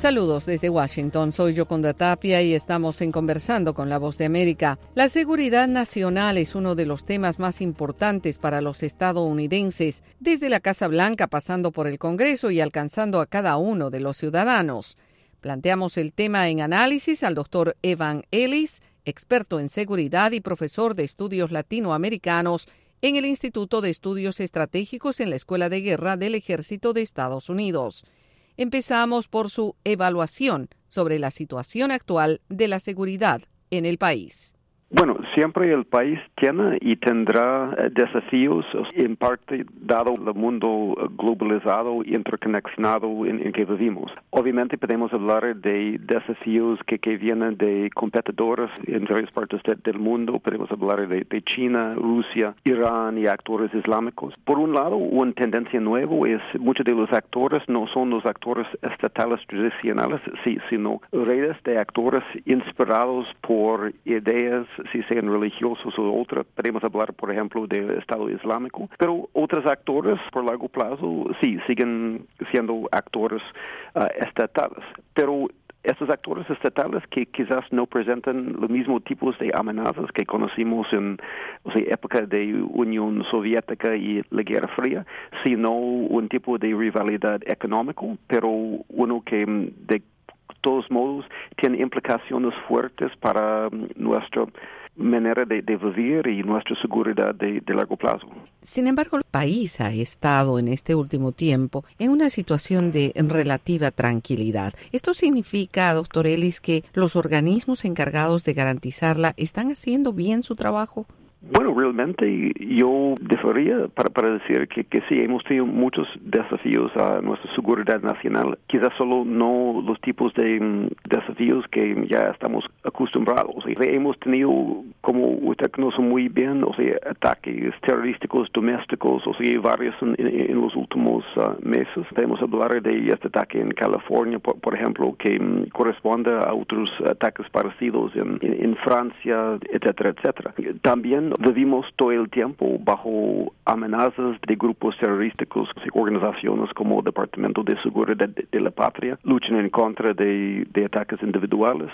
Saludos desde Washington, soy Yoconda Tapia y estamos en Conversando con la Voz de América. La seguridad nacional es uno de los temas más importantes para los estadounidenses, desde la Casa Blanca pasando por el Congreso y alcanzando a cada uno de los ciudadanos. Planteamos el tema en análisis al doctor Evan Ellis, experto en seguridad y profesor de estudios latinoamericanos en el Instituto de Estudios Estratégicos en la Escuela de Guerra del Ejército de Estados Unidos. Empezamos por su evaluación sobre la situación actual de la seguridad en el país. Bueno, siempre el país tiene y tendrá desafíos, en parte dado el mundo globalizado y interconexionado en que vivimos. Obviamente podemos hablar de desafíos que vienen de competidores en varias partes del mundo. Podemos hablar de China, Rusia, Irán y actores islámicos. Por un lado, una tendencia nueva es muchos de los actores no son los actores estatales tradicionales, sino redes de actores inspirados por ideas, si sean religiosos o otros. Podemos hablar, por ejemplo, del Estado Islámico, pero otros actores por largo plazo sí siguen siendo actores estatales. Pero estos actores estatales que quizás no presentan los mismos tipos de amenazas que conocimos en época de Unión Soviética y la Guerra Fría, sino un tipo de rivalidad económica, pero uno que de todos modos tiene implicaciones fuertes para nuestra manera de vivir y nuestra seguridad de largo plazo. Sin embargo, el país ha estado en este último tiempo en una situación de relativa tranquilidad. ¿Esto significa, doctor Ellis, que los organismos encargados de garantizarla están haciendo bien su trabajo? Bueno, realmente yo defería para decir que sí, hemos tenido muchos desafíos a nuestra seguridad nacional. Quizás solo no los tipos de desafíos que ya estamos acostumbrados. Hemos tenido, como usted conoce muy bien, ataques terrorísticos domésticos, varios en los últimos meses. Podemos hablar de este ataque en California, por ejemplo, que corresponde a otros ataques parecidos en Francia, etcétera, etcétera. También vivimos todo el tiempo bajo amenazas de grupos terrorísticos y organizaciones como el Departamento de Seguridad de la Patria luchan en contra de ataques individuales.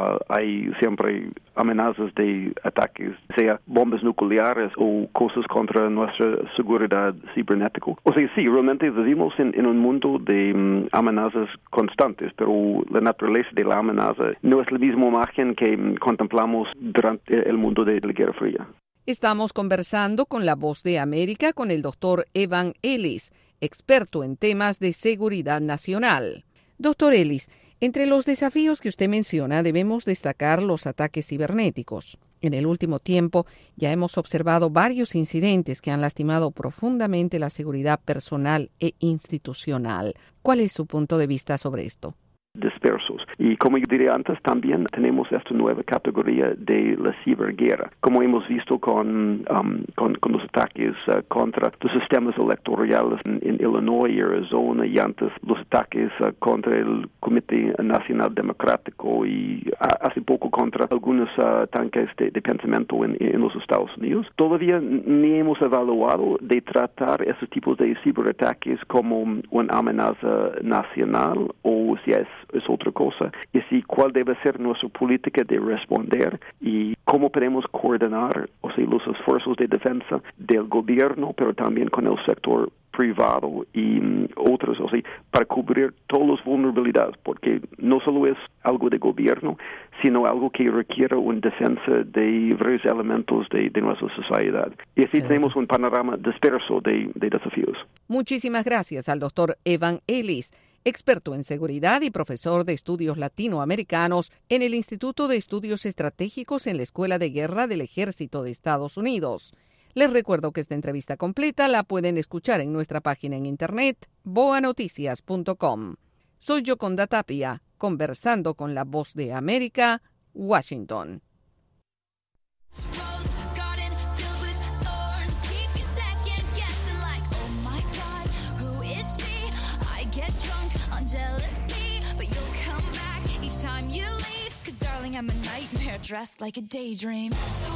Hay siempre amenazas de ataques, sea bombas nucleares o cosas contra nuestra seguridad cibernética. Sí, realmente vivimos en un mundo de amenazas constantes, pero la naturaleza de la amenaza no es la misma imagen que contemplamos durante el mundo de la Guerra Fría. Estamos conversando con la Voz de América con el doctor Evan Ellis, experto en temas de seguridad nacional. Doctor Ellis, entre los desafíos que usted menciona debemos destacar los ataques cibernéticos. En el último tiempo ya hemos observado varios incidentes que han lastimado profundamente la seguridad personal e institucional. ¿Cuál es su punto de vista sobre esto? Dispersos. Y como yo diría antes, también tenemos esta nueva categoría de la ciberguerra, como hemos visto con los ataques contra los sistemas electorales en Illinois y Arizona, y antes los ataques contra el Comité Nacional Democrático y hace poco contra algunos tanques de pensamiento en los Estados Unidos. Todavía ni hemos evaluado de tratar esos tipos de ciberataques como una amenaza nacional o si es otra cosa, y si cuál debe ser nuestra política de responder y cómo podemos coordinar los esfuerzos de defensa del gobierno, pero también con el sector privado y otros, para cubrir todas las vulnerabilidades, porque no solo es algo de gobierno, sino algo que requiere una defensa de varios elementos de nuestra sociedad. Y así tenemos un panorama disperso de desafíos. Muchísimas gracias al doctor Evan Ellis, experto en seguridad y profesor de estudios latinoamericanos en el Instituto de Estudios Estratégicos en la Escuela de Guerra del Ejército de Estados Unidos. Les recuerdo que esta entrevista completa la pueden escuchar en nuestra página en internet, boanoticias.com. Soy Yoconda Tapia, conversando con la Voz de América, Washington. I'm a nightmare dressed like a daydream. So